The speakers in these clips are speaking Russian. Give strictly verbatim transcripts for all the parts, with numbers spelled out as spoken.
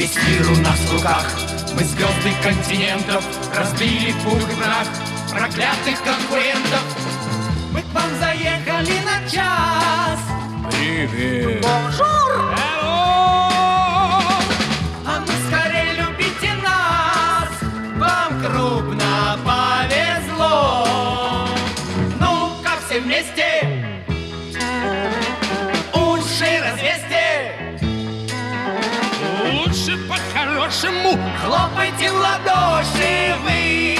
Весь мир у нас в руках, мы звезды континентов, разбили пух и прах проклятых конкурентов. Мы к вам заехали на час. Привет. Бонжур. А ну скорее любите нас, вам крупно повезло. Ну-ка все вместе уши развесьте. Лучше по-хорошему Хлопайте в ладоши вы.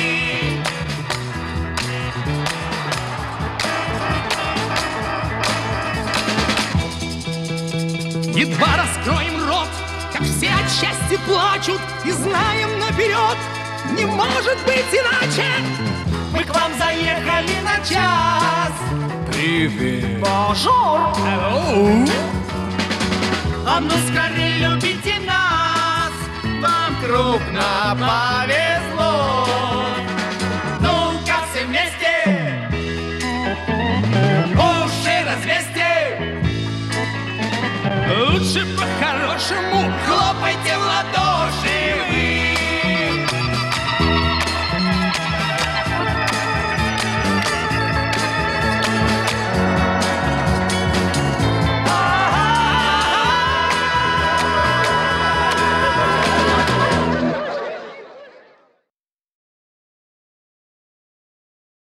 едва раскроем рот, как все от счастья плачут, и знаем наперед, не может быть иначе. Мы к вам заехали на час. Привет. Бонжур. Hello. А ну скорее любите нас, вам крупно повезло.